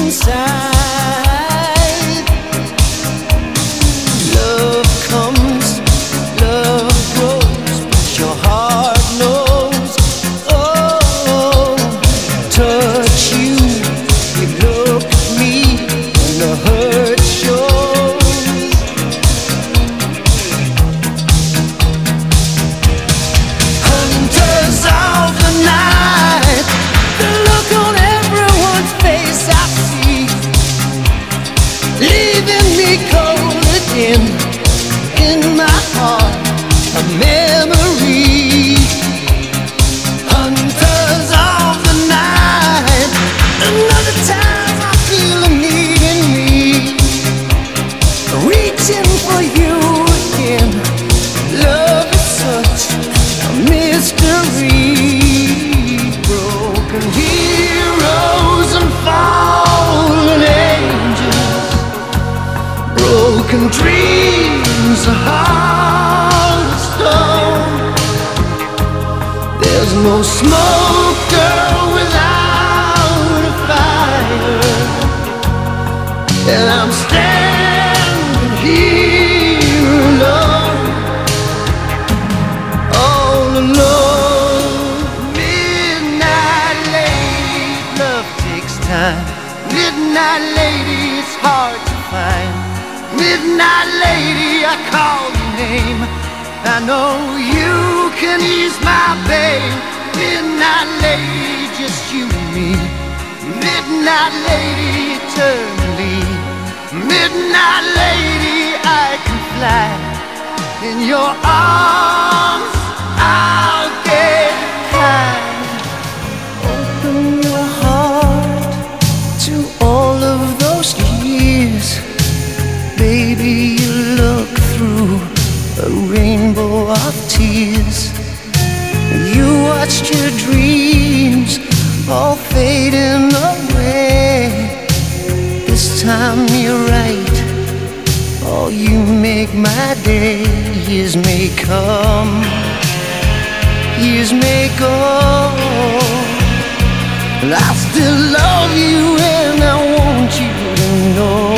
inside. Love comes, love grows, but your heart knows. Oh, touch you, you look at me, and the hurt shows. Hunters of the night, the look on everyone's face I see, leaving me cold again. In my heart, a memory. Hunters of the night, another time I feel a need in me, reaching for you again. Love is such a mystery. Broken heroes and fallen angels, broken dreams, a heart of stone. There's no smoke, girl, without a fire, and I'm standing here alone, all alone. Midnight lady, love takes time. Midnight lady, it's hard to find. Midnight lady, I call your name. I know you can ease my pain. Midnight lady, just you and me. Midnight lady, eternally. Midnight lady, I can fly. In your arms, I'll get high. Open your heart to all of those years. Baby, you look through a rainbow of tears. You watched your dreams all fading away. This time you're right, oh, you make my day. Years may come, years may go, but I still love you and I want you to know.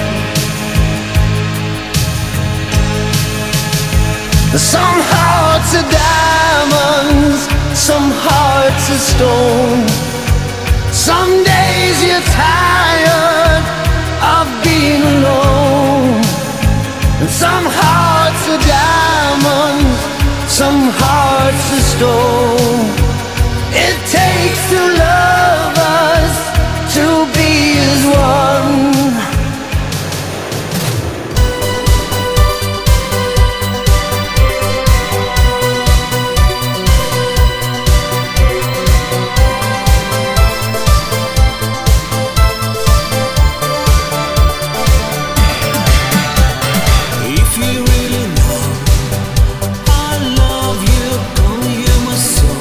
Some hearts are diamonds, some hearts are stone. Some days you're tired of being alone. And some hearts are diamonds, some hearts are stone. It takes two lovers to be as one. If you really know I love you, oh, you must so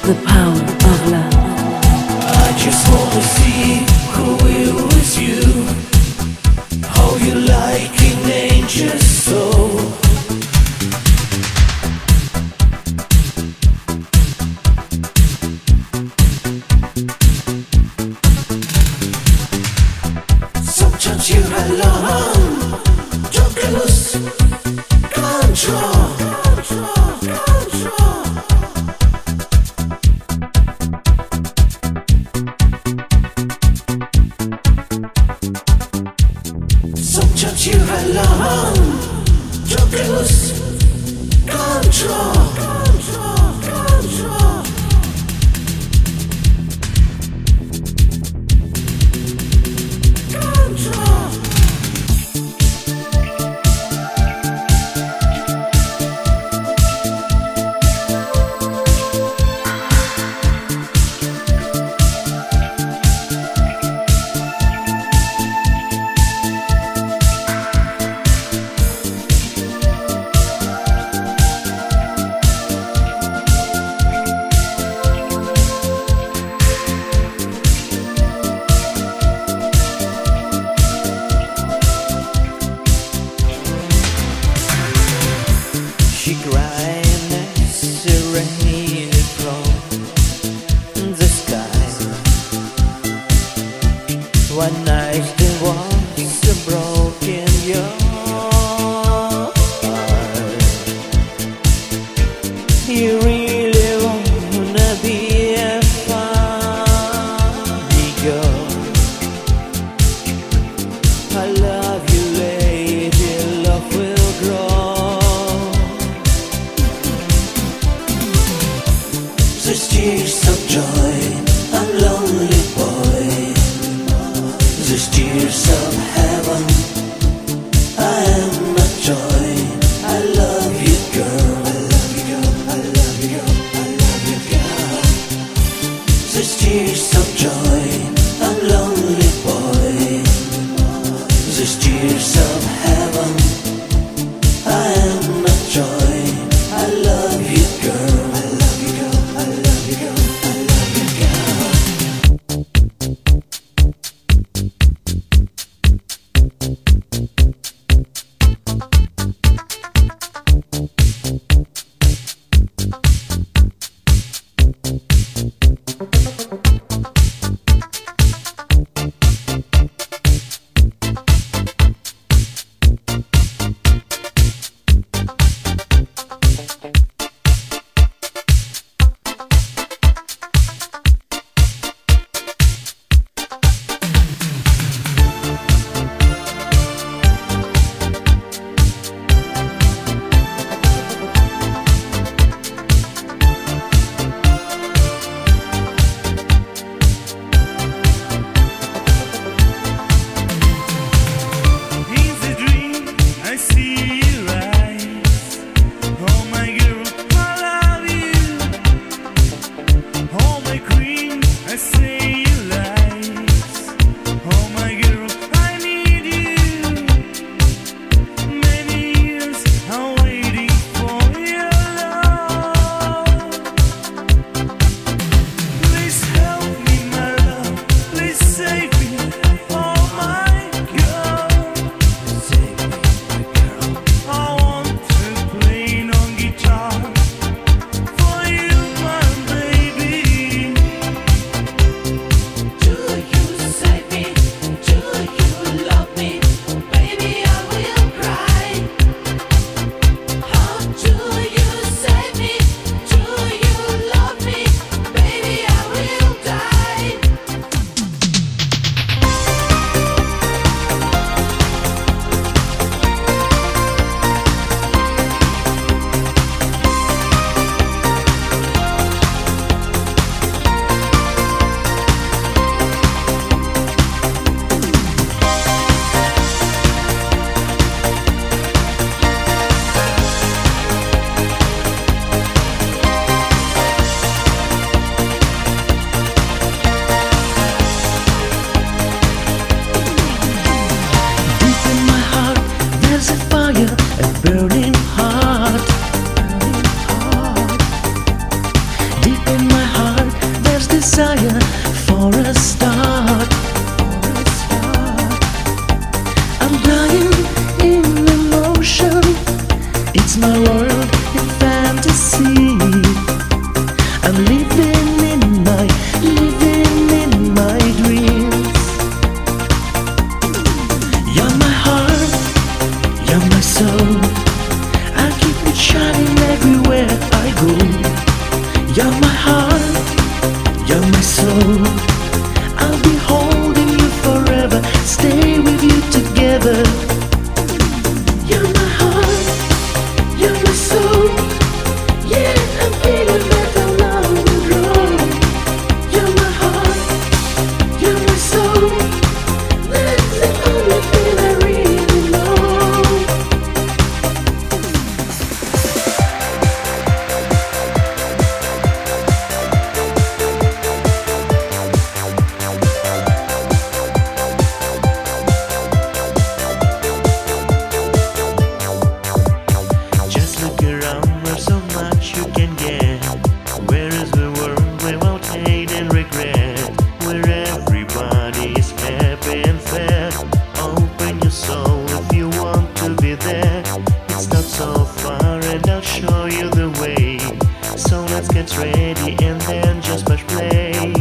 the power of love. I just wanna see who is you, how you like an angel soul. Sometimes you're alone, don't lose control. Sometimes you're alone, don't lose control. She cried as the rain from the sky. One night there was a broken your heart. You really wanna be a funny girl. I love you, lady, love will grow. There's tears of joy, I'm lonely boy. There's tears of heaven, I am a joy. I love you, girl. I love you, girl. I love you, girl. I love you, girl. There's tears of joy, I'm lonely boy. There's tears of heaven, I am a joy. I love you, girl. I love you, girl. I love you, girl. my world in fantasy. I'm living in my dreams. You're my heart, you're my soul. I keep it shining everywhere I go. You're my heart, you're my soul. I'll be holding you forever, stay with you together. You're my heart, you're my soul. Yeah, I'm feeling that our love will grow. You're my heart, you're my soul. That's the only thing I really know. Just look around, there's so much you can get. Where is the world without hate and regret? Where everybody is happy and fair. Open your soul if you want to be there. It's not so far and I'll show you the way. So let's get ready and then just push play.